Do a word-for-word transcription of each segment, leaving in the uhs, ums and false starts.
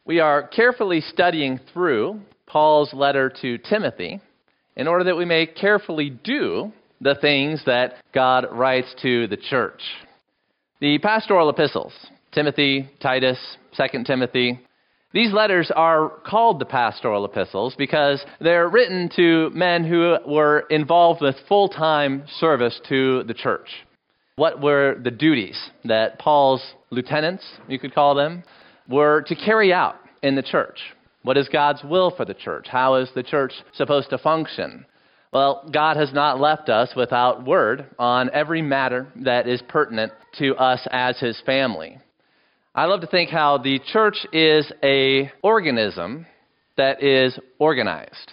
We are carefully studying through Paul's letter to Timothy in order that we may carefully do the things that God writes to the church. The pastoral epistles, Timothy, Titus, Second Timothy, these letters are called the pastoral epistles because they're written to men who were involved with full-time service to the church. What were the duties that Paul's lieutenants, you could call them, were to carry out in the church? What is God's will for the church? How is the church supposed to function? Well, God has not left us without word on every matter that is pertinent to us as his family. I love to think how the church is an organism that is organized.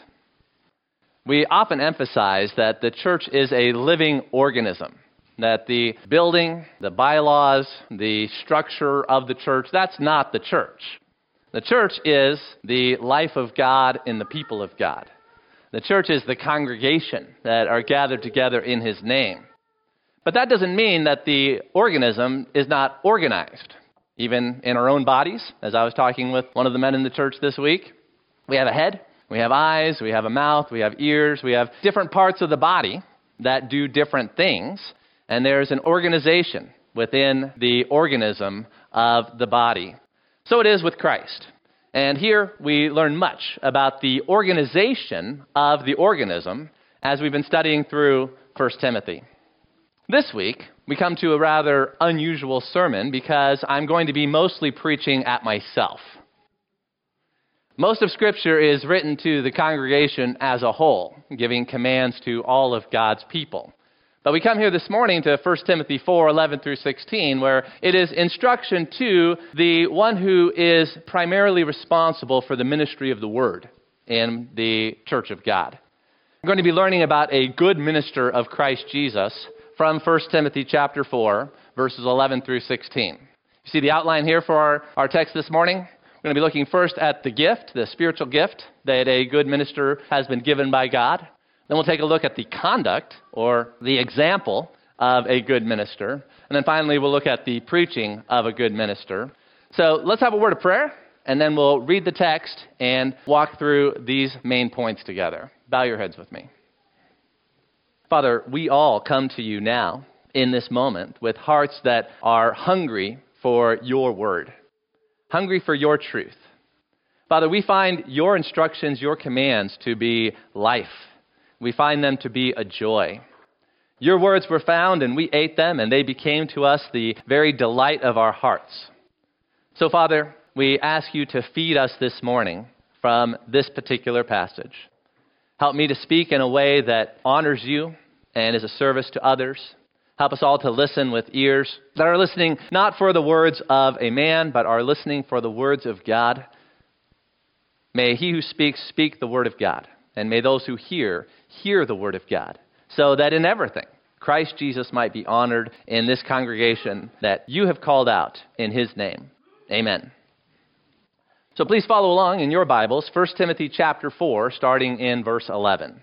We often emphasize that the church is a living organism, that the building, the bylaws, the structure of the church, that's not the church. The church is the life of God in the people of God. The church is the congregation that are gathered together in his name. But that doesn't mean that the organism is not organized. Even in our own bodies, as I was talking with one of the men in the church this week, we have a head, we have eyes, we have a mouth, we have ears, we have different parts of the body that do different things, and there's an organization within the organism of the body. So it is with Christ. And here we learn much about the organization of the organism as we've been studying through First Timothy. This week, we come to a rather unusual sermon because I'm going to be mostly preaching at myself. Most of Scripture is written to the congregation as a whole, giving commands to all of God's people. But we come here this morning to First Timothy four, eleven through sixteen, where it is instruction to the one who is primarily responsible for the ministry of the Word in the church of God. We're going to be learning about a good minister of Christ Jesus from First Timothy chapter four, verses eleven through sixteen. You see the outline here for our, our text this morning? We're going to be looking first at the gift, the spiritual gift that a good minister has been given by God. Then we'll take a look at the conduct, or the example of a good minister. And then finally, we'll look at the preaching of a good minister. So let's have a word of prayer, and then we'll read the text and walk through these main points together. Bow your heads with me. Father, we all come to you now in this moment with hearts that are hungry for your word, hungry for your truth. Father, we find your instructions, your commands to be life. We find them to be a joy. Your words were found and we ate them, and they became to us the very delight of our hearts. So, Father, we ask you to feed us this morning from this particular passage. Help me to speak in a way that honors you and is a service to others. Help us all to listen with ears that are listening not for the words of a man, but are listening for the words of God. May he who speaks speak the word of God, and may those who hear hear the word of God, so that in everything Christ Jesus might be honored in this congregation that you have called out in his name. Amen. So please follow along in your Bibles, First Timothy chapter four, starting in verse eleven.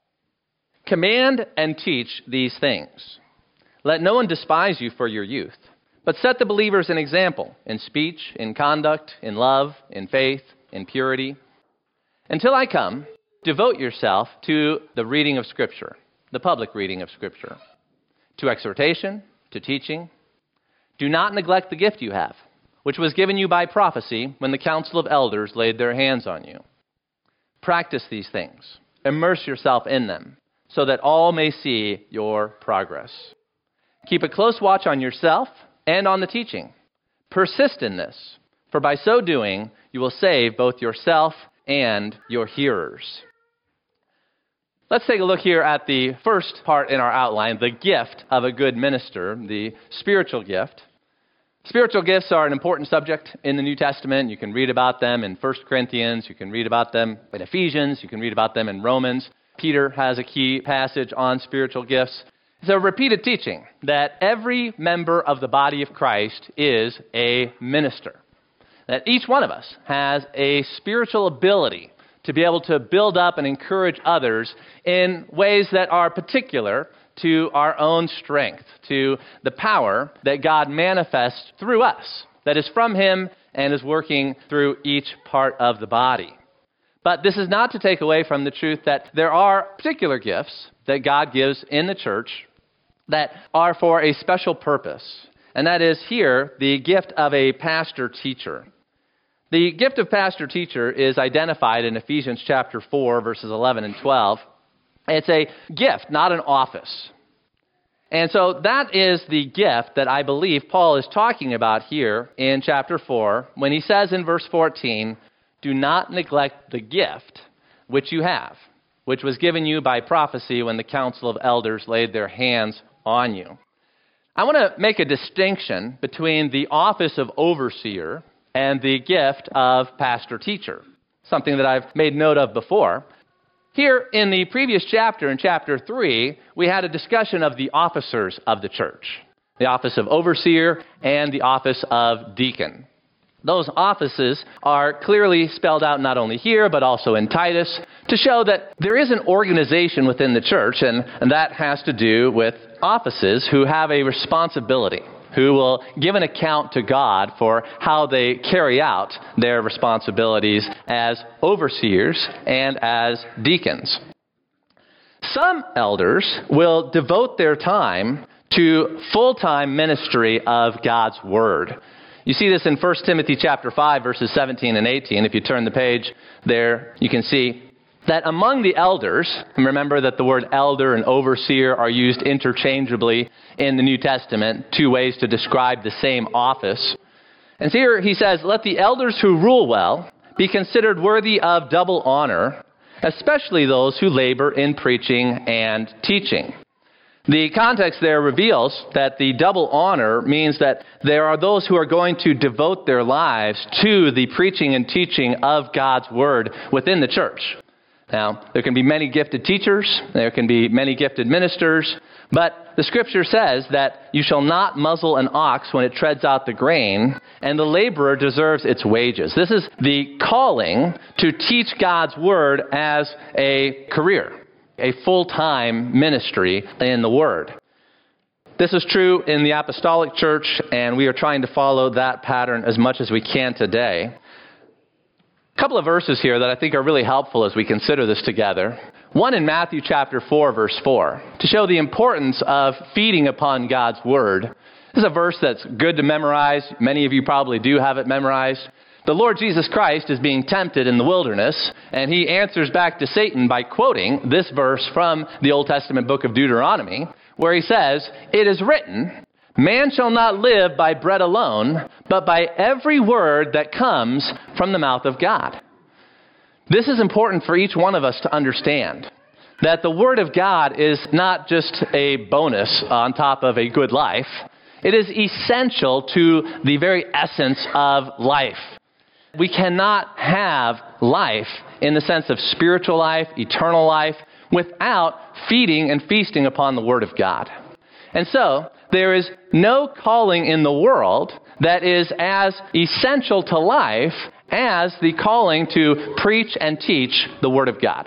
Command and teach these things. Let no one despise you for your youth, but set the believers an example in speech, in conduct, in love, in faith, in purity. Until I come, devote yourself to the reading of Scripture, the public reading of Scripture, to exhortation, to teaching. Do not neglect the gift you have, which was given you by prophecy when the council of elders laid their hands on you. Practice these things. Immerse yourself in them, so that all may see your progress. Keep a close watch on yourself and on the teaching. Persist in this, for by so doing, you will save both yourself and your hearers. Let's take a look here at the first part in our outline, the gift of a good minister, the spiritual gift. Spiritual gifts are an important subject in the New Testament. You can read about them in First Corinthians. You can read about them in Ephesians. You can read about them in Romans. Peter has a key passage on spiritual gifts. It's a repeated teaching that every member of the body of Christ is a minister, that each one of us has a spiritual ability to be able to build up and encourage others in ways that are particular to our own strength, to the power that God manifests through us that is from him and is working through each part of the body. But this is not to take away from the truth that there are particular gifts that God gives in the church that are for a special purpose. And that is here, the gift of a pastor-teacher. The gift of pastor-teacher is identified in Ephesians chapter four, verses eleven and twelve. It's a gift, not an office. And so that is the gift that I believe Paul is talking about here in chapter four when he says in verse fourteen, "Do not neglect the gift which you have, which was given you by prophecy when the council of elders laid their hands on you." I want to make a distinction between the office of overseer and the gift of pastor-teacher, something that I've made note of before. Here in the previous chapter, in chapter three, we had a discussion of the officers of the church, the office of overseer and the office of deacon. Those offices are clearly spelled out not only here, but also in Titus, to show that there is an organization within the church, and, and that has to do with offices who have a responsibility, who will give an account to God for how they carry out their responsibilities as overseers and as deacons. Some elders will devote their time to full-time ministry of God's Word. You see this in First Timothy chapter five, verses seventeen and eighteen. If you turn the page there, you can see that among the elders, and remember that the word elder and overseer are used interchangeably in the New Testament, two ways to describe the same office. And here he says, "Let the elders who rule well be considered worthy of double honor, especially those who labor in preaching and teaching." The context there reveals that the double honor means that there are those who are going to devote their lives to the preaching and teaching of God's Word within the church. Now, there can be many gifted teachers, there can be many gifted ministers, but the Scripture says that you shall not muzzle an ox when it treads out the grain, and the laborer deserves its wages. This is the calling to teach God's Word as a career, a full-time ministry in the Word. This is true in the apostolic church, and we are trying to follow that pattern as much as we can today. A couple of verses here that I think are really helpful as we consider this together. One in Matthew chapter four, verse four, to show the importance of feeding upon God's Word. This is a verse that's good to memorize. Many of you probably do have it memorized. The Lord Jesus Christ is being tempted in the wilderness, and he answers back to Satan by quoting this verse from the Old Testament book of Deuteronomy, where he says, "It is written, man shall not live by bread alone, but by every word that comes from the mouth of God." This is important for each one of us to understand, that the Word of God is not just a bonus on top of a good life. It is essential to the very essence of life. We cannot have life in the sense of spiritual life, eternal life, without feeding and feasting upon the Word of God. And so, there is no calling in the world that is as essential to life as the calling to preach and teach the Word of God.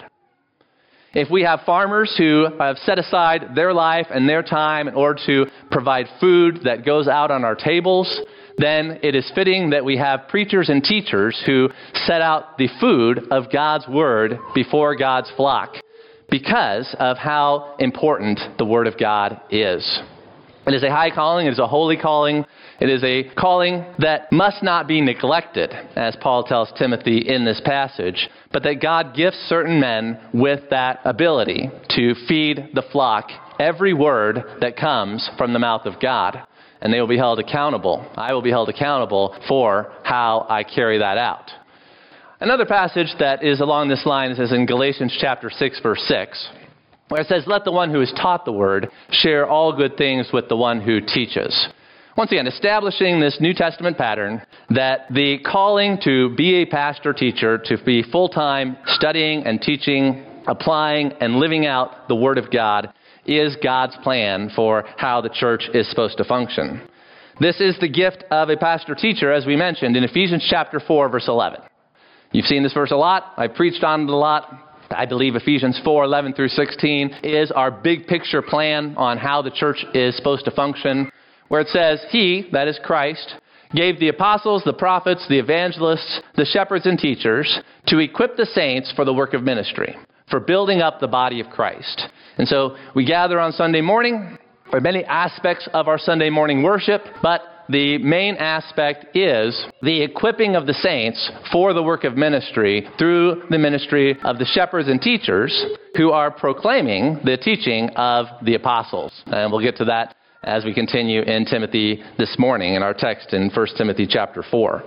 If we have farmers who have set aside their life and their time in order to provide food that goes out on our tables, then it is fitting that we have preachers and teachers who set out the food of God's Word before God's flock because of how important the Word of God is. It is a high calling, it is a holy calling, it is a calling that must not be neglected, as Paul tells Timothy in this passage, but that God gifts certain men with that ability to feed the flock every word that comes from the mouth of God. And they will be held accountable. I will be held accountable for how I carry that out. Another passage that is along this line is in Galatians chapter six, verse six, where it says, "Let the one who is taught the word share all good things with the one who teaches." Once again, establishing this New Testament pattern that the calling to be a pastor teacher, to be full-time studying and teaching, applying and living out the Word of God is God's plan for how the church is supposed to function. This is the gift of a pastor teacher, as we mentioned in Ephesians chapter four, verse eleven. You've seen this verse a lot. I've preached on it a lot. I believe Ephesians four, eleven through sixteen is our big picture plan on how the church is supposed to function, where it says, "He," that is Christ, gave the apostles, the prophets, the evangelists, the shepherds and teachers to equip the saints for the work of ministry, for building up the body of Christ. And so we gather on Sunday morning. There are many aspects of our Sunday morning worship, but the main aspect is the equipping of the saints for the work of ministry through the ministry of the shepherds and teachers who are proclaiming the teaching of the apostles. And we'll get to that as we continue in Timothy this morning in our text in First Timothy chapter four.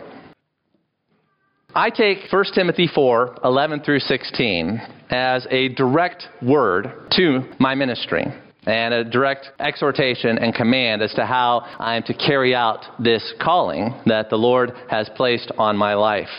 I take First Timothy four, eleven through sixteen as a direct word to my ministry and a direct exhortation and command as to how I am to carry out this calling that the Lord has placed on my life.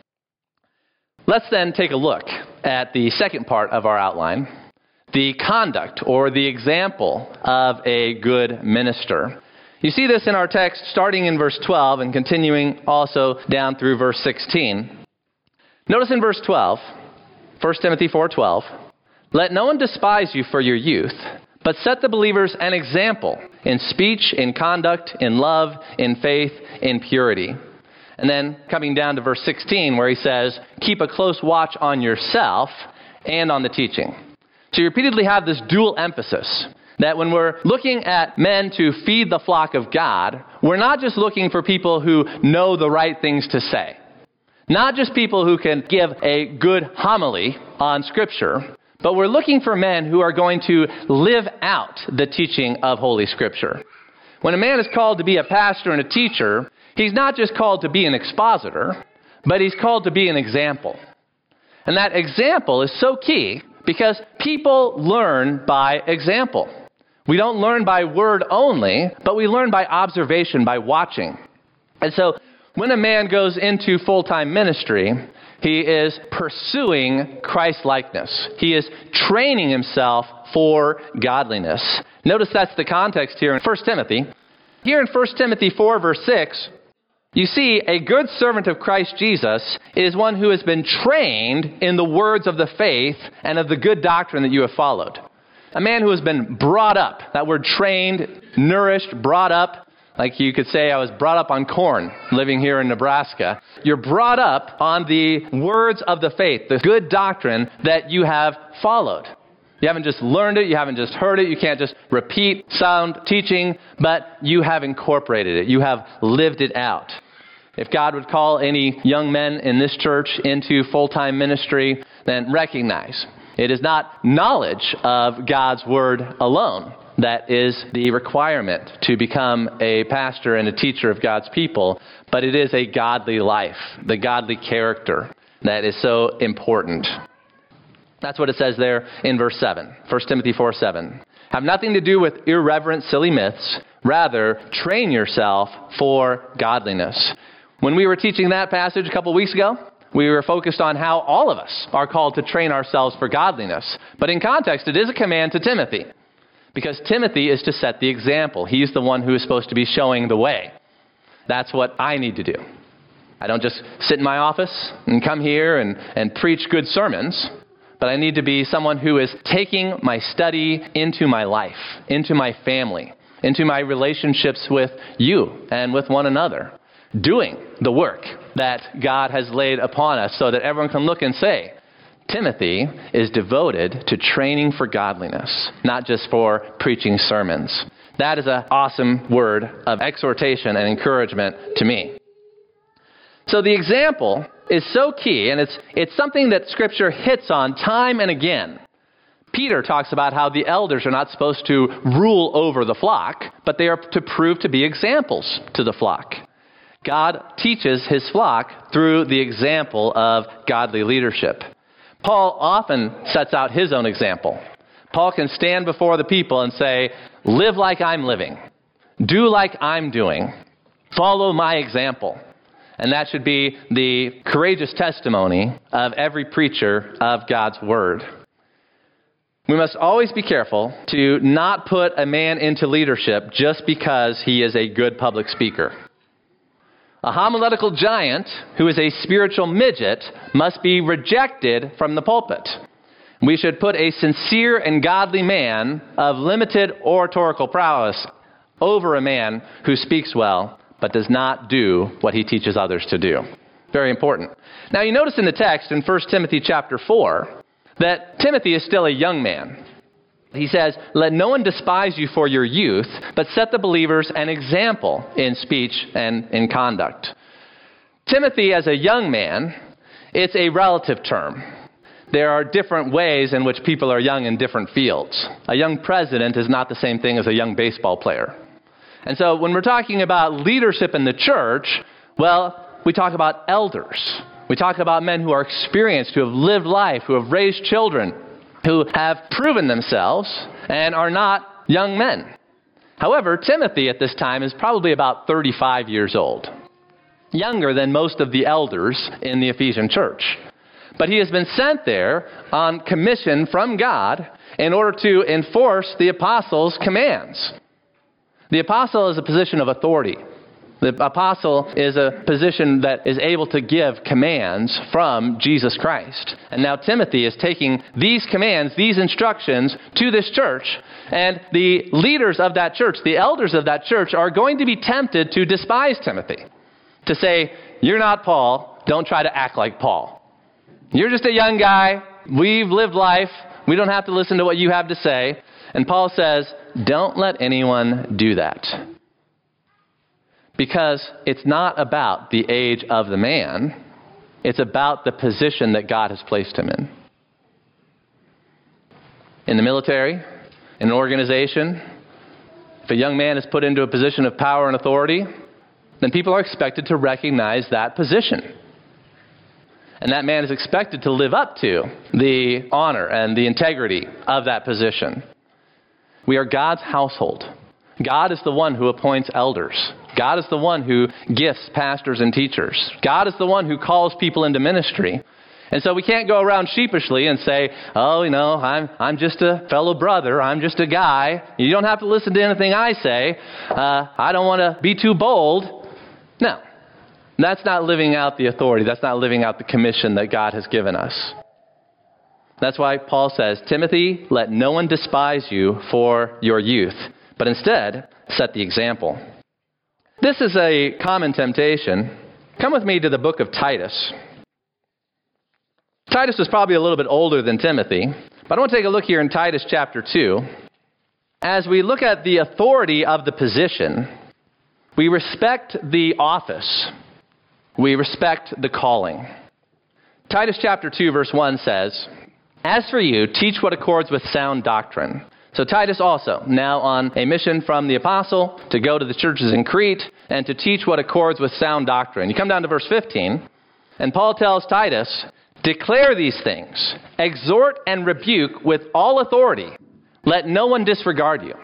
Let's then take a look at the second part of our outline, the conduct or the example of a good minister. You see this in our text starting in verse twelve and continuing also down through verse sixteen. Notice in verse twelve, First Timothy four twelve, "Let no one despise you for your youth, but set the believers an example in speech, in conduct, in love, in faith, in purity." And then coming down to verse sixteen where he says, "Keep a close watch on yourself and on the teaching." So you repeatedly have this dual emphasis that when we're looking at men to feed the flock of God, we're not just looking for people who know the right things to say, not just people who can give a good homily on Scripture, but we're looking for men who are going to live out the teaching of Holy Scripture. When a man is called to be a pastor and a teacher, he's not just called to be an expositor, but he's called to be an example. And that example is so key because people learn by example. We don't learn by word only, but we learn by observation, by watching. And so when a man goes into full-time ministry, he is pursuing Christ-likeness. He is training himself for godliness. Notice that's the context here in First Timothy. Here in First Timothy four, verse six, you see a good servant of Christ Jesus is one who has been trained in the words of the faith and of the good doctrine that you have followed. A man who has been brought up, that word trained, nourished, brought up. Like you could say, I was brought up on corn, living here in Nebraska. You're brought up on the words of the faith, the good doctrine that you have followed. You haven't just learned it, you haven't just heard it, you can't just repeat sound teaching, but you have incorporated it, you have lived it out. If God would call any young men in this church into full-time ministry, then recognize it is not knowledge of God's word alone that is the requirement to become a pastor and a teacher of God's people, but it is a godly life, the godly character that is so important. That's what it says there in verse seven, First Timothy four seven. Have nothing to do with irreverent, silly myths. Rather, train yourself for godliness. When we were teaching that passage a couple weeks ago, we were focused on how all of us are called to train ourselves for godliness. But in context, it is a command to Timothy, because Timothy is to set the example. He's the one who is supposed to be showing the way. That's what I need to do. I don't just sit in my office and come here and, and preach good sermons, but I need to be someone who is taking my study into my life, into my family, into my relationships with you and with one another, doing the work that God has laid upon us so that everyone can look and say, Timothy is devoted to training for godliness, not just for preaching sermons. That is an awesome word of exhortation and encouragement to me. So the example is so key, and it's it's something that Scripture hits on time and again. Peter talks about how the elders are not supposed to rule over the flock, but they are to prove to be examples to the flock. God teaches his flock through the example of godly leadership. Paul often sets out his own example. Paul can stand before the people and say, live like I'm living. Do like I'm doing. Follow my example. And that should be the courageous testimony of every preacher of God's word. We must always be careful to not put a man into leadership just because he is a good public speaker. A homiletical giant who is a spiritual midget must be rejected from the pulpit. We should put a sincere and godly man of limited oratorical prowess over a man who speaks well, but does not do what he teaches others to do. Very important. Now you notice in the text in First Timothy chapter four that Timothy is still a young man. He says, "Let no one despise you for your youth, but set the believers an example in speech and in conduct." Timothy as a young man, it's a relative term. There are different ways in which people are young in different fields. A young president is not the same thing as a young baseball player. And so when we're talking about leadership in the church, well, we talk about elders. We talk about men who are experienced, who have lived life, who have raised children, who have proven themselves and are not young men. However, Timothy at this time is probably about thirty-five years old, younger than most of the elders in the Ephesian church. But he has been sent there on commission from God in order to enforce the apostles' commands. The apostle is a position of authority. The apostle is a position that is able to give commands from Jesus Christ. And now Timothy is taking these commands, these instructions to this church. And the leaders of that church, the elders of that church, are going to be tempted to despise Timothy. To say, "You're not Paul. Don't try to act like Paul. You're just a young guy. We've lived life. We don't have to listen to what you have to say." And Paul says, don't let anyone do that. Because it's not about the age of the man. It's about the position that God has placed him in. In the military, in an organization, if a young man is put into a position of power and authority, then people are expected to recognize that position. And that man is expected to live up to the honor and the integrity of that position. We are God's household. God is the one who appoints elders. God is the one who gifts pastors and teachers. God is the one who calls people into ministry. And so we can't go around sheepishly and say, "Oh, you know, I'm I'm just a fellow brother. I'm just a guy. You don't have to listen to anything I say. Uh, I don't want to be too bold." No. That's not living out the authority. That's not living out the commission that God has given us. That's why Paul says, "Timothy, let no one despise you for your youth, but instead set the example." This is a common temptation. Come with me to the book of Titus. Titus was probably a little bit older than Timothy, but I want to take a look here in Titus chapter two. As we look at the authority of the position, we respect the office. We respect the calling. Titus chapter two, verse one says, "As for you, teach what accords with sound doctrine." So Titus also, now on a mission from the apostle to go to the churches in Crete and to teach what accords with sound doctrine. You come down to verse fifteen, and Paul tells Titus, "Declare these things, exhort and rebuke with all authority. Let no one disregard you."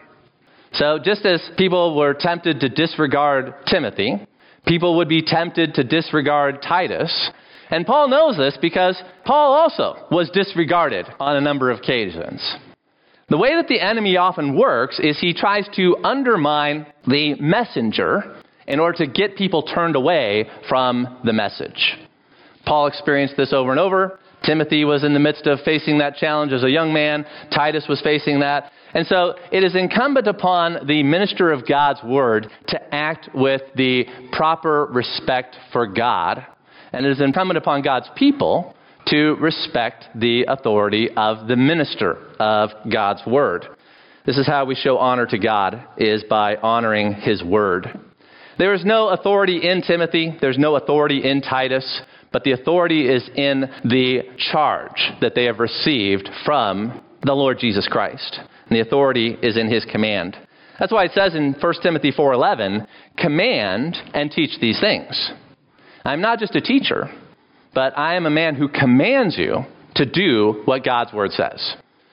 So just as people were tempted to disregard Timothy, people would be tempted to disregard Titus. And Paul knows this because Paul also was disregarded on a number of occasions. The way that the enemy often works is he tries to undermine the messenger in order to get people turned away from the message. Paul experienced this over and over. Timothy was in the midst of facing that challenge as a young man. Titus was facing that. And so it is incumbent upon the minister of God's word to act with the proper respect for God. And it is incumbent upon God's people to respect the authority of the minister of God's word. This is how we show honor to God, is by honoring his word. There is no authority in Timothy. There's no authority in Titus. But the authority is in the charge that they have received from the Lord Jesus Christ. And the authority is in his command. That's why it says in First Timothy four eleven, "Command and teach these things." I'm not just a teacher, but I am a man who commands you to do what God's word says.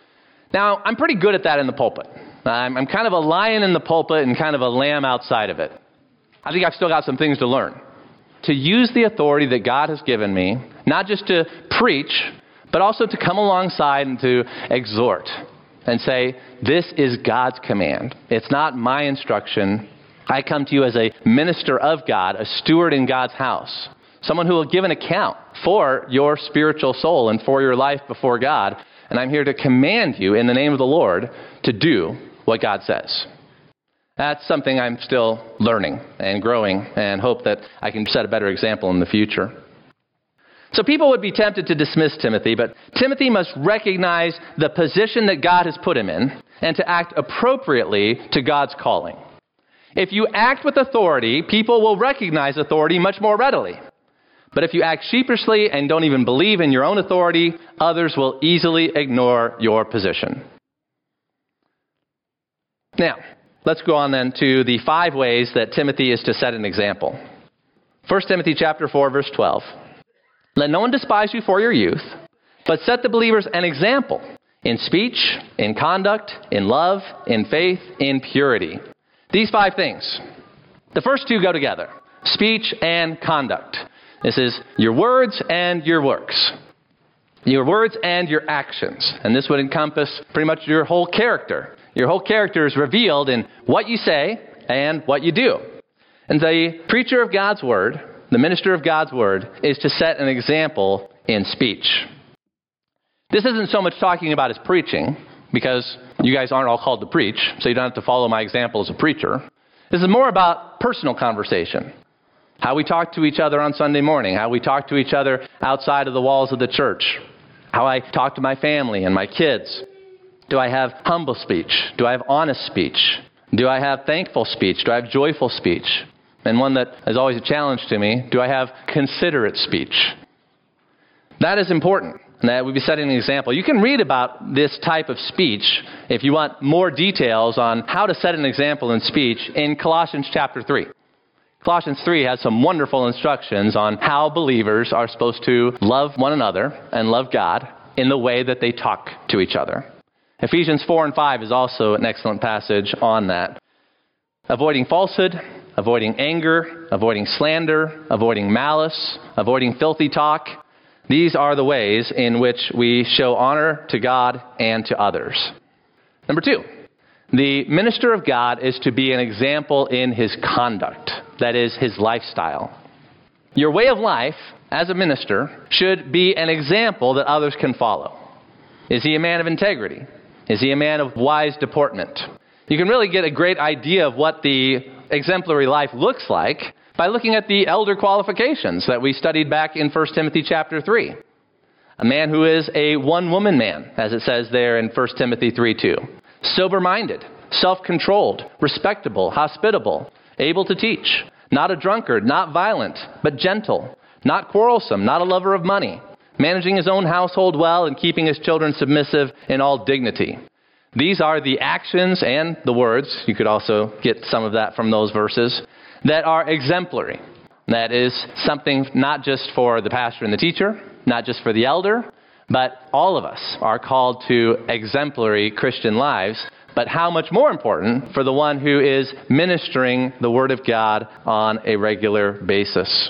Now, I'm pretty good at that in the pulpit. I'm, I'm kind of a lion in the pulpit and kind of a lamb outside of it. I think I've still got some things to learn. To use the authority that God has given me, not just to preach, but also to come alongside and to exhort and say, this is God's command. It's not my instruction. I come to you as a minister of God, a steward in God's house, someone who will give an account for your spiritual soul and for your life before God. And I'm here to command you in the name of the Lord to do what God says. That's something I'm still learning and growing, and hope that I can set a better example in the future. So people would be tempted to dismiss Timothy, but Timothy must recognize the position that God has put him in and to act appropriately to God's calling. If you act with authority, people will recognize authority much more readily. But if you act sheepishly and don't even believe in your own authority, others will easily ignore your position. Now, let's go on then to the five ways that Timothy is to set an example. First Timothy chapter four, verse twelve. Let no one despise you for your youth, but set the believers an example in speech, in conduct, in love, in faith, in purity. These five things. The first two go together, speech and conduct. This is your words and your works. Your words and your actions. And this would encompass pretty much your whole character. Your whole character is revealed in what you say and what you do. And the preacher of God's word, the minister of God's word, is to set an example in speech. This isn't so much talking about his preaching, because you guys aren't all called to preach, so you don't have to follow my example as a preacher. This is more about personal conversation. How we talk to each other on Sunday morning, how we talk to each other outside of the walls of the church, how I talk to my family and my kids. Do I have humble speech? Do I have honest speech? Do I have thankful speech? Do I have joyful speech? And one that is always a challenge to me, do I have considerate speech? That is important. And that would be setting an example. You can read about this type of speech if you want more details on how to set an example in speech in Colossians chapter three. Colossians three has some wonderful instructions on how believers are supposed to love one another and love God in the way that they talk to each other. Ephesians four and five is also an excellent passage on that. Avoiding falsehood, avoiding anger, avoiding slander, avoiding malice, avoiding filthy talk. These are the ways in which we show honor to God and to others. Number two, the minister of God is to be an example in his conduct, that is, his lifestyle. Your way of life as a minister should be an example that others can follow. Is he a man of integrity? Is he a man of wise deportment? You can really get a great idea of what the exemplary life looks like by looking at the elder qualifications that we studied back in First Timothy chapter three. A man who is a one-woman man, as it says there in First Timothy three two. Sober-minded, self-controlled, respectable, hospitable, able to teach, not a drunkard, not violent, but gentle, not quarrelsome, not a lover of money, managing his own household well and keeping his children submissive in all dignity. These are the actions and the words, you could also get some of that from those verses, that are exemplary. That is something not just for the pastor and the teacher, not just for the elder, but all of us are called to exemplary Christian lives. But how much more important for the one who is ministering the Word of God on a regular basis.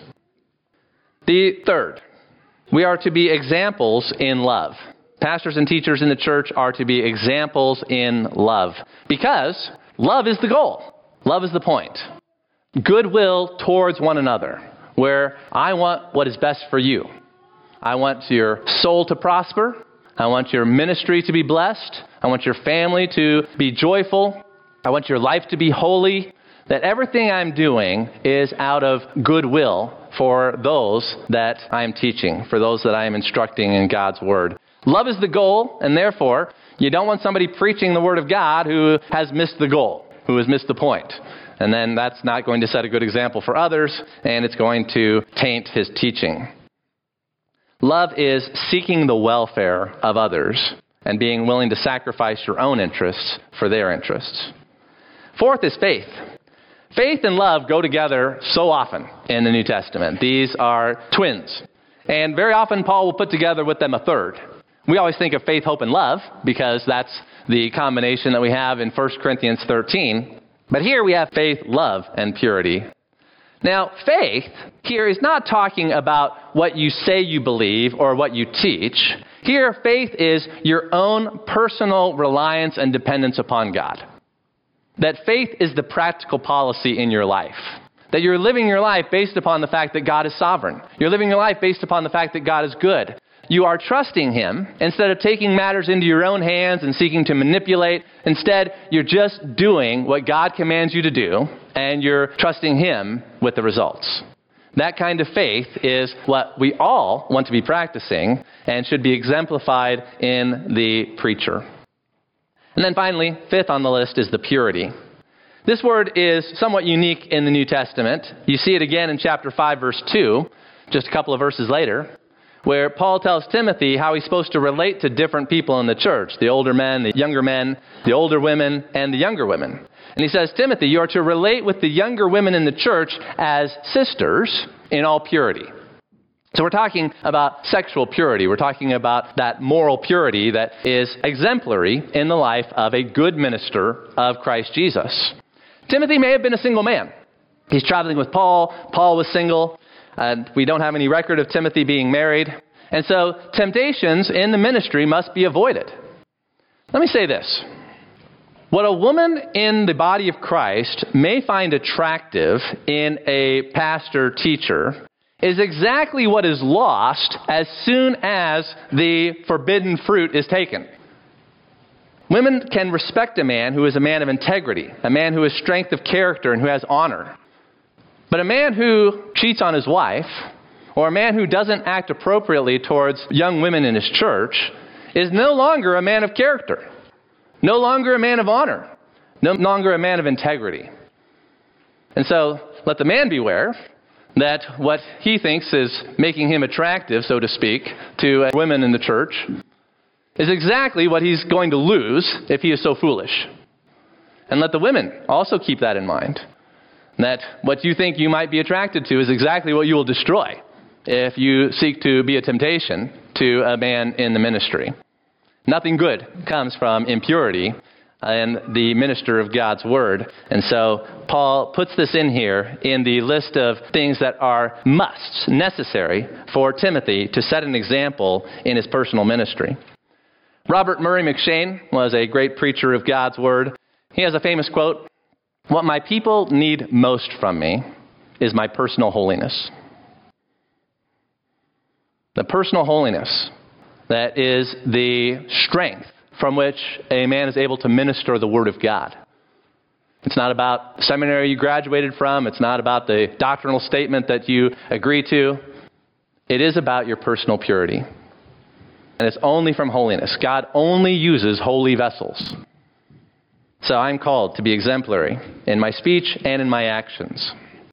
The third, we are to be examples in love. Pastors and teachers in the church are to be examples in love, because love is the goal. Love is the point. Goodwill towards one another, where I want what is best for you. I want your soul to prosper. I want your ministry to be blessed. I want your family to be joyful. I want your life to be holy. That everything I'm doing is out of goodwill for those that I am teaching, for those that I am instructing in God's Word. Love is the goal, and therefore, you don't want somebody preaching the Word of God who has missed the goal, who has missed the point. And then that's not going to set a good example for others, and it's going to taint his teaching. Love is seeking the welfare of others and being willing to sacrifice your own interests for their interests. Fourth is faith. Faith and love go together so often in the New Testament. These are twins. And very often Paul will put together with them a third. We always think of faith, hope, and love because that's the combination that we have in First Corinthians thirteen. But here we have faith, love, and purity. Now, faith here is not talking about what you say you believe or what you teach. Here, faith is your own personal reliance and dependence upon God. That faith is the practical policy in your life. That you're living your life based upon the fact that God is sovereign. You're living your life based upon the fact that God is good. you are trusting him instead of taking matters into your own hands and seeking to manipulate. Instead, you're just doing what God commands you to do, and you're trusting him with the results. That kind of faith is what we all want to be practicing and should be exemplified in the preacher. And then finally, fifth on the list is the purity. This word is somewhat unique in the New Testament. You see it again in chapter five, verse two, just a couple of verses later, where Paul tells Timothy how he's supposed to relate to different people in the church, the older men, the younger men, the older women, and the younger women. And he says, Timothy, you are to relate with the younger women in the church as sisters in all purity. So we're talking about sexual purity. We're talking about that moral purity that is exemplary in the life of a good minister of Christ Jesus. Timothy may have been a single man. He's traveling with Paul. Paul was single. And we don't have any record of Timothy being married. And so temptations in the ministry must be avoided. Let me say this. What a woman in the body of Christ may find attractive in a pastor-teacher is exactly what is lost as soon as the forbidden fruit is taken. Women can respect a man who is a man of integrity, a man who has strength of character and who has honor. But a man who cheats on his wife, or a man who doesn't act appropriately towards young women in his church, is no longer a man of character, no longer a man of honor, no longer a man of integrity. And so let the man beware that what he thinks is making him attractive, so to speak, to women in the church is exactly what he's going to lose if he is so foolish. And let the women also keep that in mind. That what you think you might be attracted to is exactly what you will destroy if you seek to be a temptation to a man in the ministry. Nothing good comes from impurity in the minister of God's word. And so Paul puts this in here in the list of things that are musts, necessary for Timothy to set an example in his personal ministry. Robert Murray McCheyne was a great preacher of God's word. He has a famous quote, "What my people need most from me is my personal holiness." The personal holiness that is the strength from which a man is able to minister the Word of God. It's not about the seminary you graduated from. It's not about the doctrinal statement that you agree to. It is about your personal purity. And it's only from holiness. God only uses holy vessels. So I'm called to be exemplary in my speech and in my actions.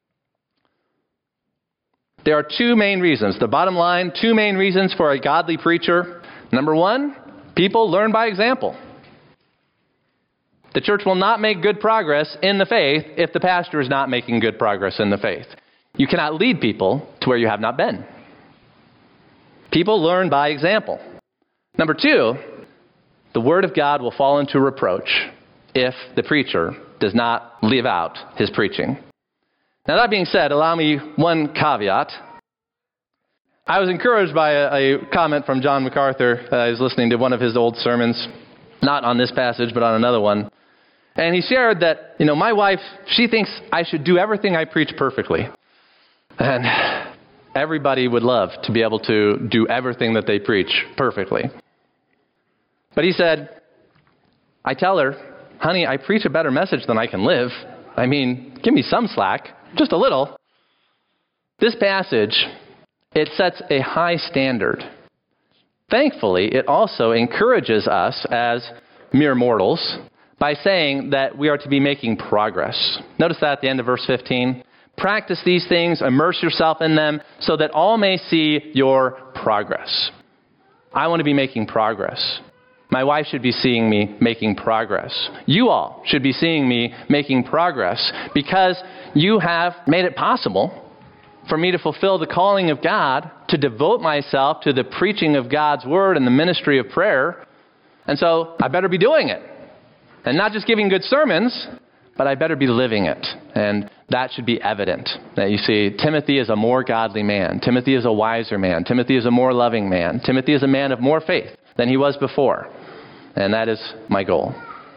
There are two main reasons. The bottom line, two main reasons for a godly preacher. Number one, people learn by example. The church will not make good progress in the faith if the pastor is not making good progress in the faith. You cannot lead people to where you have not been. People learn by example. Number two, the Word of God will fall into reproach if the preacher does not live out his preaching. Now, that being said, allow me one caveat. I was encouraged by a, a comment from John MacArthur. Uh, I was listening to one of his old sermons, not on this passage, but on another one. And he shared that, you know, my wife, she thinks I should do everything I preach perfectly. And everybody would love to be able to do everything that they preach perfectly. But he said, I tell her, honey, I preach a better message than I can live. I mean, give me some slack, just a little. This passage, it sets a high standard. Thankfully, it also encourages us as mere mortals by saying that we are to be making progress. Notice that at the end of verse fifteen. Practice these things, immerse yourself in them, so that all may see your progress. I want to be making progress. My wife should be seeing me making progress. You all should be seeing me making progress because you have made it possible for me to fulfill the calling of God to devote myself to the preaching of God's word and the ministry of prayer. And so I better be doing it. And not just giving good sermons, but I better be living it. And that should be evident. That you see, Timothy is a more godly man. Timothy is a wiser man. Timothy is a more loving man. Timothy is a man of more faith than he was before. And that is my goal.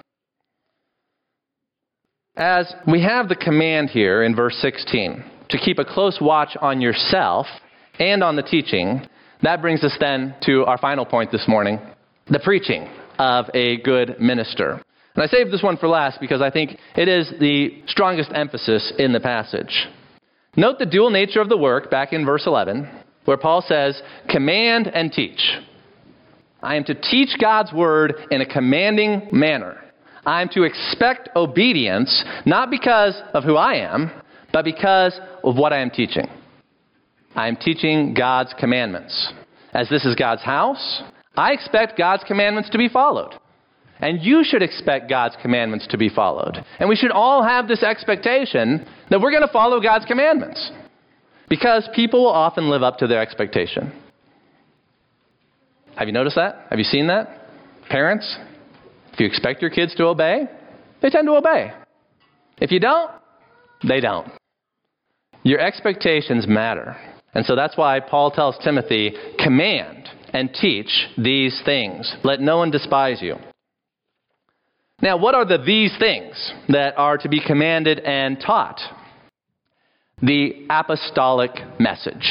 As we have the command here in verse sixteen, to keep a close watch on yourself and on the teaching, That brings us then to our final point this morning, the preaching of a good minister. And I saved this one for last because I think it is the strongest emphasis in the passage. Note the dual nature of the work back in verse eleven, where Paul says, command and teach. I am to teach God's word in a commanding manner. I am to expect obedience, not because of who I am, but because of what I am teaching. I am teaching God's commandments. As this is God's house, I expect God's commandments to be followed. And you should expect God's commandments to be followed. And we should all have this expectation that we're going to follow God's commandments. Because people will often live up to their expectation. Have you noticed that? Have you seen that? Parents, if you expect your kids to obey, they tend to obey. If you don't, they don't. Your expectations matter. And so that's why Paul tells Timothy, command and teach these things. Let no one despise you. Now, what are the these things that are to be commanded and taught? The apostolic message.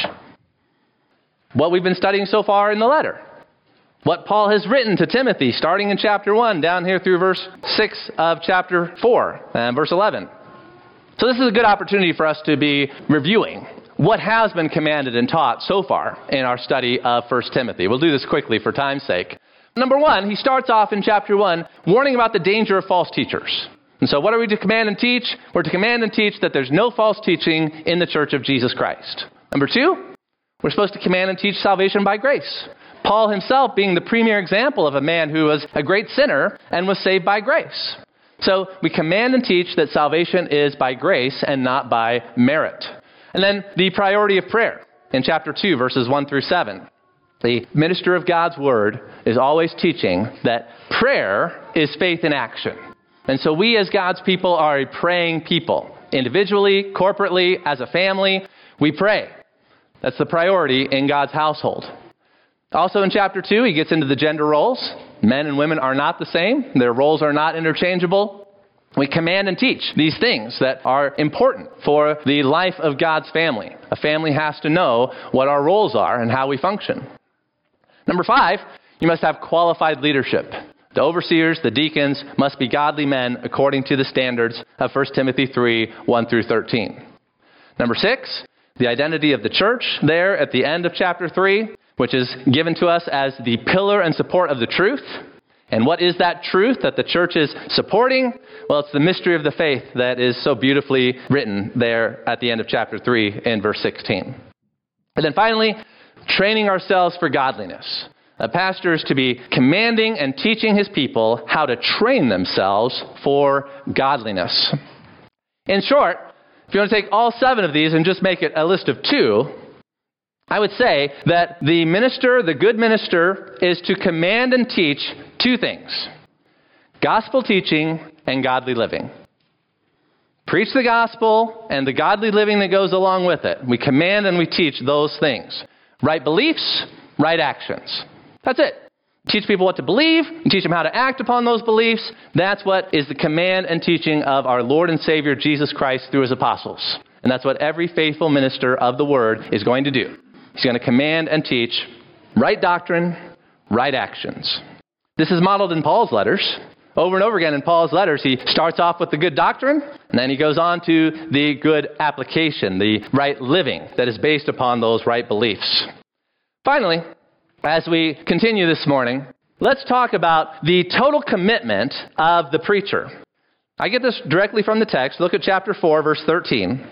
What we've been studying so far in the letter. What Paul has written to Timothy, starting in chapter one, down here through verse six of chapter four, and verse eleven. So this is a good opportunity for us to be reviewing what has been commanded and taught so far in our study of First Timothy. We'll do this quickly for time's sake. Number one, he starts off in chapter one warning about the danger of false teachers. And so what are we to command and teach? We're to command and teach that there's no false teaching in the church of Jesus Christ. Number two, we're supposed to command and teach salvation by grace. Paul himself being the premier example of a man who was a great sinner and was saved by grace. So we command and teach that salvation is by grace and not by merit. And then the priority of prayer in chapter two, verses one through seven. The minister of God's word is always teaching that prayer is faith in action. And so we as God's people are a praying people. Individually, corporately, as a family, we pray. That's the priority in God's household. Also in chapter two, he gets into the gender roles. Men and women are not the same. Their roles are not interchangeable. We command and teach these things that are important for the life of God's family. A family has to know what our roles are and how we function. Number five, you must have qualified leadership. The overseers, the deacons, must be godly men according to the standards of First Timothy three, one through thirteen. Number six, the identity of the church there at the end of chapter three, which is given to us as the pillar and support of the truth. And what is that truth that the church is supporting? Well, it's the mystery of the faith that is so beautifully written there at the end of chapter three in verse sixteen. And then finally, training ourselves for godliness. A pastor is to be commanding and teaching his people how to train themselves for godliness. In short, if you want to take all seven of these and just make it a list of two, I would say that the minister, the good minister, is to command and teach two things: gospel teaching and godly living. Preach the gospel and the godly living that goes along with it. We command and we teach those things. Right beliefs, right actions. That's it. Teach people what to believe, and teach them how to act upon those beliefs. That's what is the command and teaching of our Lord and Savior Jesus Christ through his apostles. And that's what every faithful minister of the word is going to do. He's going to command and teach right doctrine, right actions. This is modeled in Paul's letters. Over and over again in Paul's letters, he starts off with the good doctrine, and then he goes on to the good application, the right living that is based upon those right beliefs. Finally, as we continue this morning, let's talk about the total commitment of the preacher. I get this directly from the text. Look at chapter four, verse thirteen.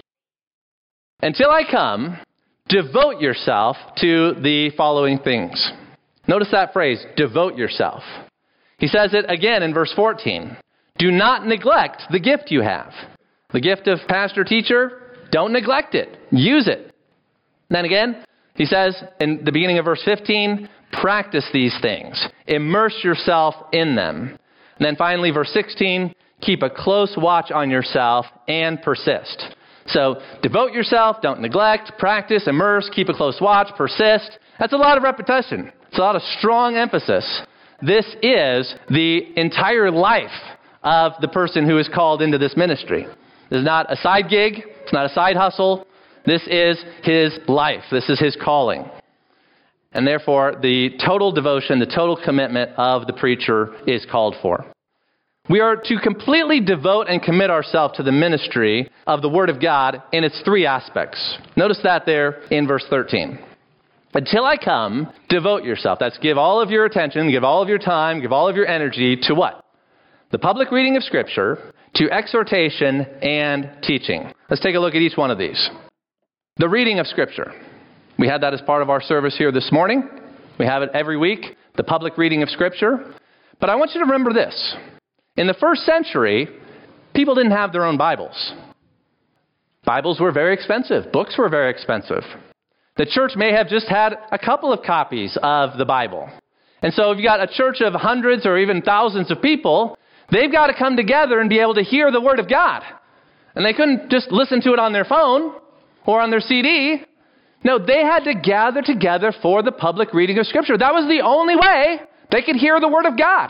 Until I come, devote yourself to the following things. Notice that phrase, devote yourself. He says it again in verse fourteen. Do not neglect the gift you have. The gift of pastor, teacher, don't neglect it. Use it. And then again, he says in the beginning of verse fifteen, practice these things. Immerse yourself in them. And then finally, verse sixteen, keep a close watch on yourself and persist. So devote yourself, don't neglect, practice, immerse, keep a close watch, persist. That's a lot of repetition. It's a lot of strong emphasis. This is the entire life of the person who is called into this ministry. This is not a side gig. It's not a side hustle. This is his life. This is his calling. And therefore, the total devotion, the total commitment of the preacher is called for. We are to completely devote and commit ourselves to the ministry of the Word of God in its three aspects. Notice that there in verse thirteen. Until I come, devote yourself. That's give all of your attention, give all of your time, give all of your energy to what? The public reading of Scripture, to exhortation and teaching. Let's take a look at each one of these. The reading of Scripture. We had that as part of our service here this morning. We have it every week, the public reading of Scripture. But I want you to remember this. In the first century, people didn't have their own Bibles. Bibles were very expensive. Books were very expensive. The church may have just had a couple of copies of the Bible. And so if you've got a church of hundreds or even thousands of people, they've got to come together and be able to hear the Word of God. And they couldn't just listen to it on their phone or on their C D. No, they had to gather together for the public reading of Scripture. That was the only way they could hear the Word of God.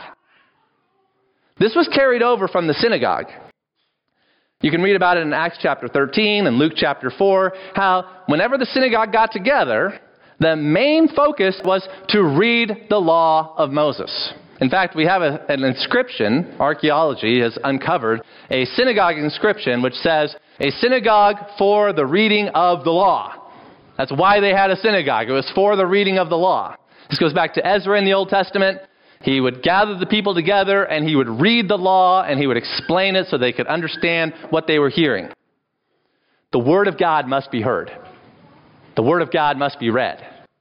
This was carried over from the synagogue. You can read about it in Acts chapter thirteen and Luke chapter four, how whenever the synagogue got together, the main focus was to read the law of Moses. In fact, we have a, an inscription, archaeology has uncovered a synagogue inscription which says, a synagogue for the reading of the law. That's why they had a synagogue. It was for the reading of the law. This goes back to Ezra in the Old Testament. He would gather the people together and he would read the law and he would explain it so they could understand what they were hearing. The Word of God must be heard. The Word of God must be read.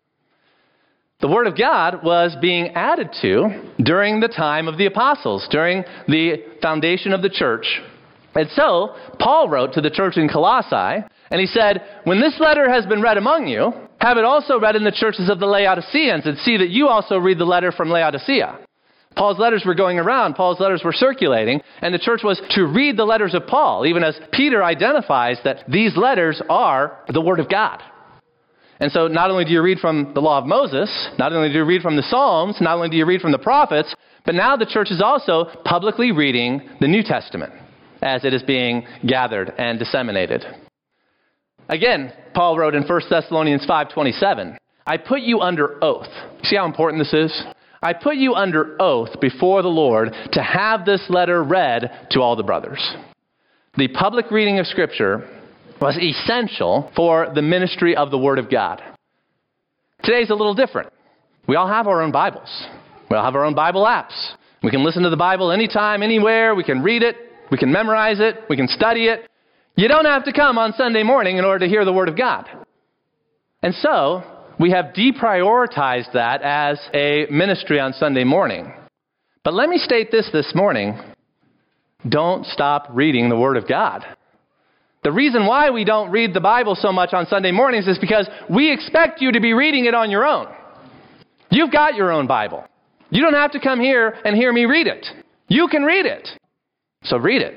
The Word of God was being added to during the time of the apostles, during the foundation of the church. And so, Paul wrote to the church in Colossae, and he said, when this letter has been read among you, have it also read in the churches of the Laodiceans, and see that you also read the letter from Laodicea. Paul's letters were going around, Paul's letters were circulating, and the church was to read the letters of Paul, even as Peter identifies that these letters are the Word of God. And so not only do you read from the law of Moses, not only do you read from the Psalms, not only do you read from the prophets, but now the church is also publicly reading the New Testament as it is being gathered and disseminated. Again, Paul wrote in First Thessalonians five twenty-seven, I put you under oath. See how important this is? I put you under oath before the Lord to have this letter read to all the brothers. The public reading of Scripture was essential for the ministry of the Word of God. Today's a little different. We all have our own Bibles. We all have our own Bible apps. We can listen to the Bible anytime, anywhere. We can read it. We can memorize it. We can study it. You don't have to come on Sunday morning in order to hear the Word of God. And so, we have deprioritized that as a ministry on Sunday morning. But let me state this this morning. Don't stop reading the Word of God. The reason why we don't read the Bible so much on Sunday mornings is because we expect you to be reading it on your own. You've got your own Bible. You don't have to come here and hear me read it. You can read it. So read it.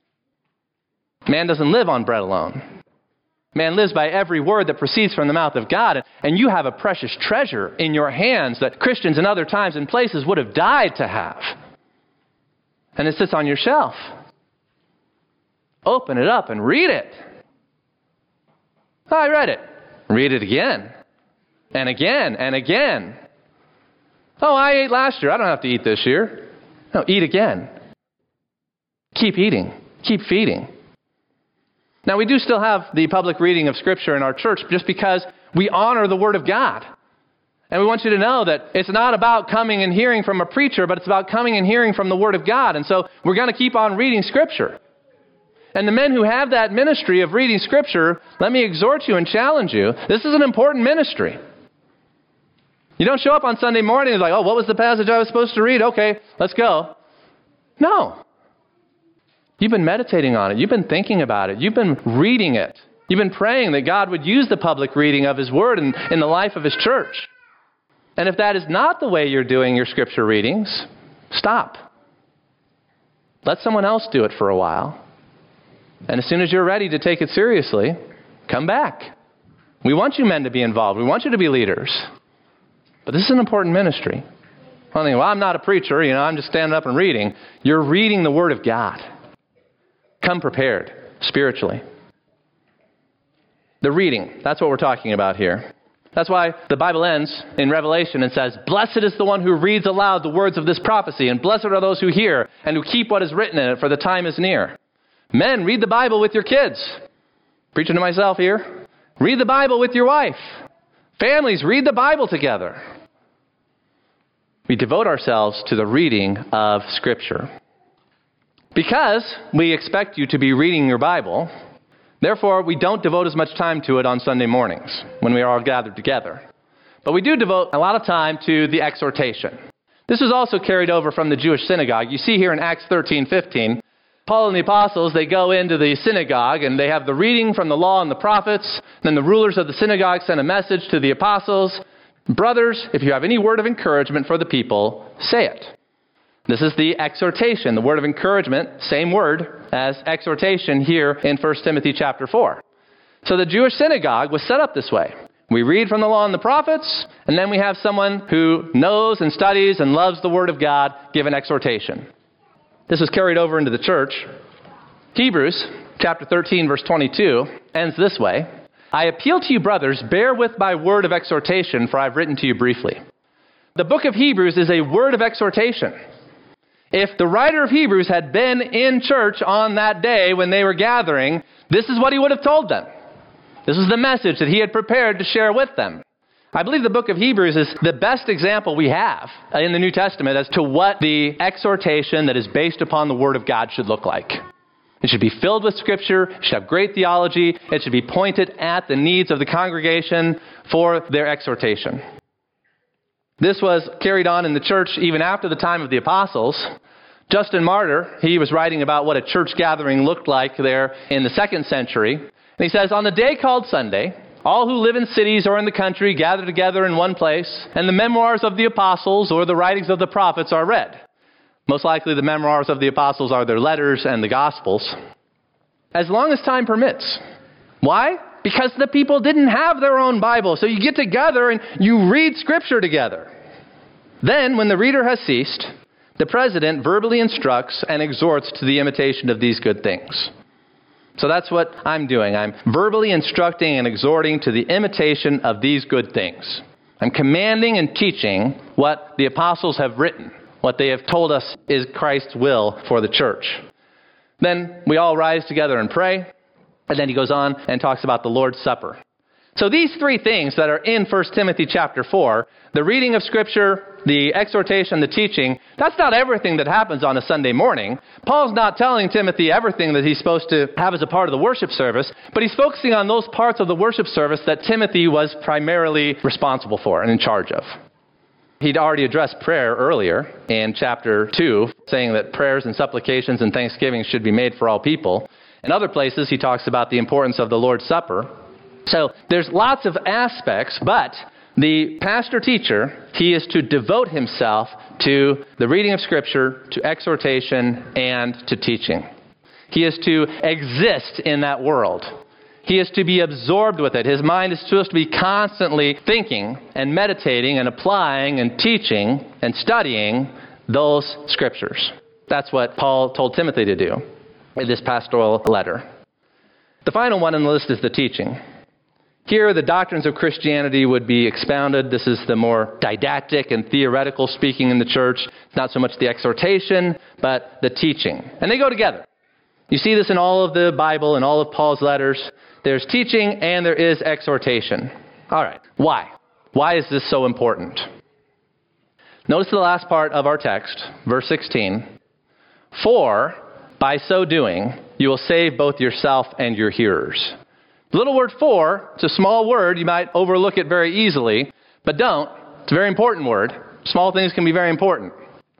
Man doesn't live on bread alone. Man lives by every word that proceeds from the mouth of God. And you have a precious treasure in your hands that Christians in other times and places would have died to have. And it sits on your shelf. Open it up and read it. Oh, I read it. Read it again. And again and again. Oh, I ate last year. I don't have to eat this year. No, eat again. Keep eating. Keep feeding. Now, we do still have the public reading of Scripture in our church just because we honor the Word of God. And we want you to know that it's not about coming and hearing from a preacher, but it's about coming and hearing from the Word of God. And so we're going to keep on reading Scripture. And the men who have that ministry of reading Scripture, let me exhort you and challenge you. This is an important ministry. You don't show up on Sunday morning and like, oh, what was the passage I was supposed to read? Okay, let's go. No. You've been meditating on it. You've been thinking about it. You've been reading it. You've been praying that God would use the public reading of His Word in, in the life of His church. And if that is not the way you're doing your Scripture readings, stop. Let someone else do it for a while. And as soon as you're ready to take it seriously, come back. We want you men to be involved. We want you to be leaders. But this is an important ministry. I think, well, I'm not a preacher. You know, I'm just standing up and reading. You're reading the Word of God. Come prepared spiritually. The reading, that's what we're talking about here. That's why the Bible ends in Revelation and says, "Blessed is the one who reads aloud the words of this prophecy, and blessed are those who hear and who keep what is written in it, for the time is near." Men, read the Bible with your kids. Preaching to myself here. Read the Bible with your wife. Families, read the Bible together. We devote ourselves to the reading of Scripture. Because we expect you to be reading your Bible, therefore, we don't devote as much time to it on Sunday mornings when we are all gathered together. But we do devote a lot of time to the exhortation. This was also carried over from the Jewish synagogue. You see here in Acts thirteen fifteen, Paul and the apostles, they go into the synagogue and they have the reading from the law and the prophets. Then the rulers of the synagogue send a message to the apostles. "Brothers, if you have any word of encouragement for the people, say it." This is the exhortation, the word of encouragement, same word as exhortation here in First Timothy chapter four. So the Jewish synagogue was set up this way. We read from the law and the prophets, and then we have someone who knows and studies and loves the word of God give an exhortation. This was carried over into the church. Hebrews chapter thirteen, verse twenty-two ends this way. "I appeal to you, brothers, bear with my word of exhortation, for I have written to you briefly." The book of Hebrews is a word of exhortation. If the writer of Hebrews had been in church on that day when they were gathering, this is what he would have told them. This is the message that he had prepared to share with them. I believe the book of Hebrews is the best example we have in the New Testament as to what the exhortation that is based upon the Word of God should look like. It should be filled with Scripture. It should have great theology. It should be pointed at the needs of the congregation for their exhortation. This was carried on in the church even after the time of the apostles. Justin Martyr, he was writing about what a church gathering looked like there in the second century. And he says, "On the day called Sunday, all who live in cities or in the country gather together in one place, and the memoirs of the apostles or the writings of the prophets are read." Most likely the memoirs of the apostles are their letters and the Gospels. "As long as time permits." Why? Because the people didn't have their own Bible. So you get together and you read Scripture together. "Then, when the reader has ceased, the president verbally instructs and exhorts to the imitation of these good things." So that's what I'm doing. I'm verbally instructing and exhorting to the imitation of these good things. I'm commanding and teaching what the apostles have written, what they have told us is Christ's will for the church. Then we all rise together and pray. And then he goes on and talks about the Lord's Supper. So these three things that are in First Timothy chapter four, the reading of Scripture, the exhortation, the teaching, that's not everything that happens on a Sunday morning. Paul's not telling Timothy everything that he's supposed to have as a part of the worship service, but he's focusing on those parts of the worship service that Timothy was primarily responsible for and in charge of. He'd already addressed prayer earlier in chapter two, saying that prayers and supplications and thanksgiving should be made for all people. In other places, he talks about the importance of the Lord's Supper. So there's lots of aspects, but the pastor-teacher, he is to devote himself to the reading of Scripture, to exhortation, and to teaching. He is to exist in that world. He is to be absorbed with it. His mind is supposed to be constantly thinking and meditating and applying and teaching and studying those Scriptures. That's what Paul told Timothy to do in this pastoral letter. The final one on the list is the teaching. Here, the doctrines of Christianity would be expounded. This is the more didactic and theoretical speaking in the church. It's not so much the exhortation, but the teaching. And they go together. You see this in all of the Bible and all of Paul's letters. There's teaching and there is exhortation. All right. Why? Why is this so important? Notice the last part of our text, verse sixteen. "For by so doing, you will save both yourself and your hearers." The little word "for," it's a small word. You might overlook it very easily, but don't. It's a very important word. Small things can be very important.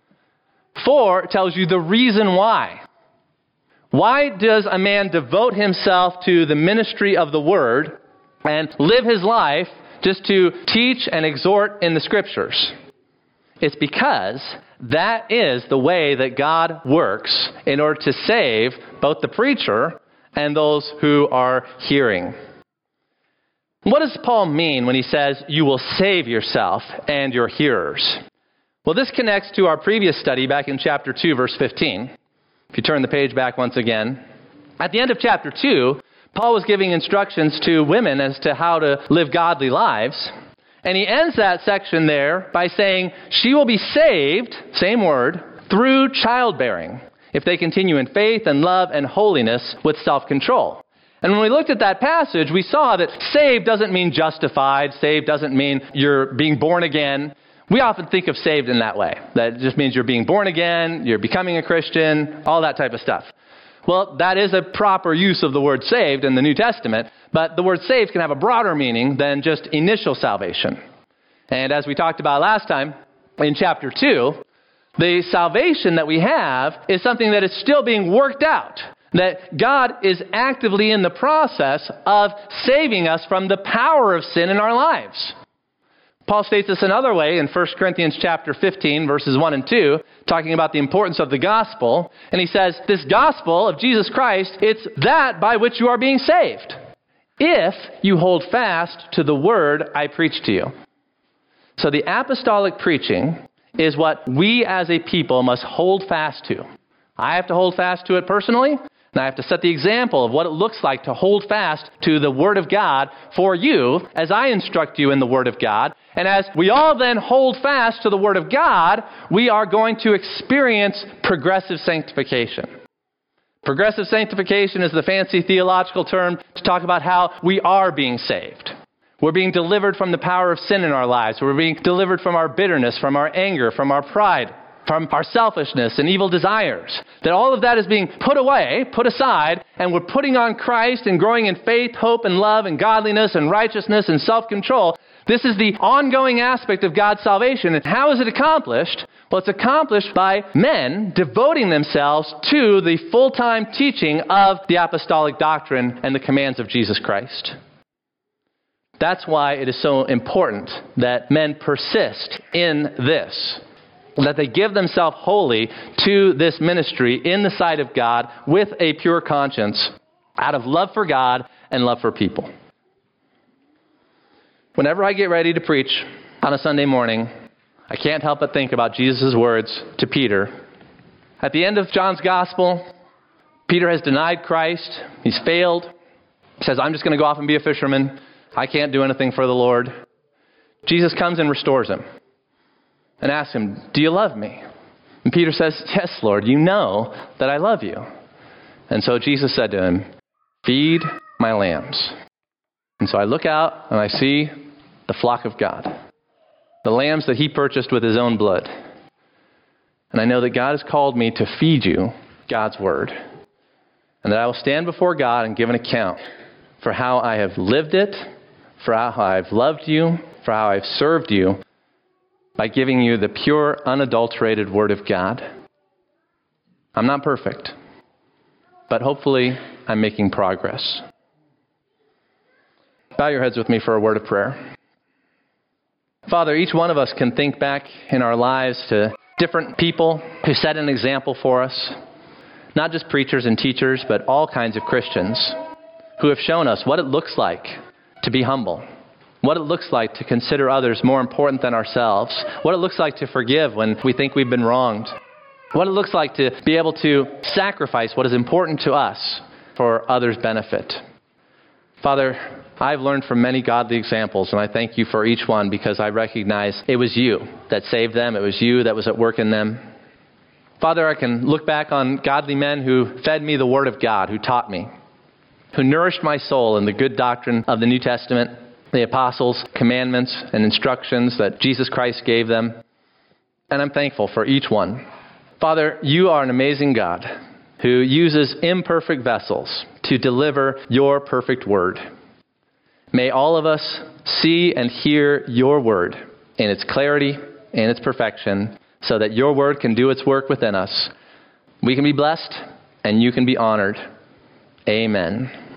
"For" tells you the reason why. Why does a man devote himself to the ministry of the Word and live his life just to teach and exhort in the Scriptures? It's because that is the way that God works in order to save both the preacher and those who are hearing. What does Paul mean when he says, "You will save yourself and your hearers"? Well, this connects to our previous study back in chapter two, verse fifteen. If you turn the page back once again. At the end of chapter two, Paul was giving instructions to women as to how to live godly lives. And he ends that section there by saying, she will be saved, same word, through childbearing, if they continue in faith and love and holiness with self-control. And when we looked at that passage, we saw that saved doesn't mean justified. Saved doesn't mean you're being born again. We often think of saved in that way. That just means you're being born again, you're becoming a Christian, all that type of stuff. Well, that is a proper use of the word saved in the New Testament, but the word saved can have a broader meaning than just initial salvation. And as we talked about last time, in chapter two, the salvation that we have is something that is still being worked out. That God is actively in the process of saving us from the power of sin in our lives. Paul states this another way in First Corinthians chapter fifteen, verses one and two, talking about the importance of the gospel. And he says, this gospel of Jesus Christ, it's that by which you are being saved, if you hold fast to the word I preach to you. So the apostolic preaching is what we as a people must hold fast to. I have to hold fast to it personally. And I have to set the example of what it looks like to hold fast to the Word of God for you as I instruct you in the Word of God. And as we all then hold fast to the Word of God, we are going to experience progressive sanctification. Progressive sanctification is the fancy theological term to talk about how we are being saved. We're being delivered from the power of sin in our lives. We're being delivered from our bitterness, from our anger, from our pride, from our selfishness and evil desires. That all of that is being put away, put aside, and we're putting on Christ and growing in faith, hope, and love, and godliness, and righteousness, and self-control. This is the ongoing aspect of God's salvation. And how is it accomplished? Well, it's accomplished by men devoting themselves to the full-time teaching of the apostolic doctrine and the commands of Jesus Christ. That's why it is so important that men persist in this. That they give themselves wholly to this ministry in the sight of God with a pure conscience out of love for God and love for people. Whenever I get ready to preach on a Sunday morning, I can't help but think about Jesus' words to Peter. At the end of John's gospel, Peter has denied Christ. He's failed. He says, I'm just going to go off and be a fisherman. I can't do anything for the Lord. Jesus comes and restores him. And asks him, do you love me? And Peter says, yes, Lord, you know that I love you. And so Jesus said to him, feed my lambs. And so I look out and I see the flock of God, the lambs that he purchased with his own blood. And I know that God has called me to feed you God's word. And that I will stand before God and give an account for how I have lived it, for how I've loved you, for how I've served you, by giving you the pure, unadulterated Word of God. I'm not perfect, but hopefully I'm making progress. Bow your heads with me for a word of prayer. Father, each one of us can think back in our lives to different people who set an example for us, not just preachers and teachers, but all kinds of Christians who have shown us what it looks like to be humble, what it looks like to consider others more important than ourselves, what it looks like to forgive when we think we've been wronged, what it looks like to be able to sacrifice what is important to us for others' benefit. Father, I've learned from many godly examples, and I thank you for each one because I recognize it was you that saved them. It was you that was at work in them. Father, I can look back on godly men who fed me the Word of God, who taught me, who nourished my soul in the good doctrine of the New Testament, the apostles' commandments and instructions that Jesus Christ gave them. And I'm thankful for each one. Father, you are an amazing God who uses imperfect vessels to deliver your perfect word. May all of us see and hear your word in its clarity and its perfection so that your word can do its work within us. We can be blessed and you can be honored. Amen.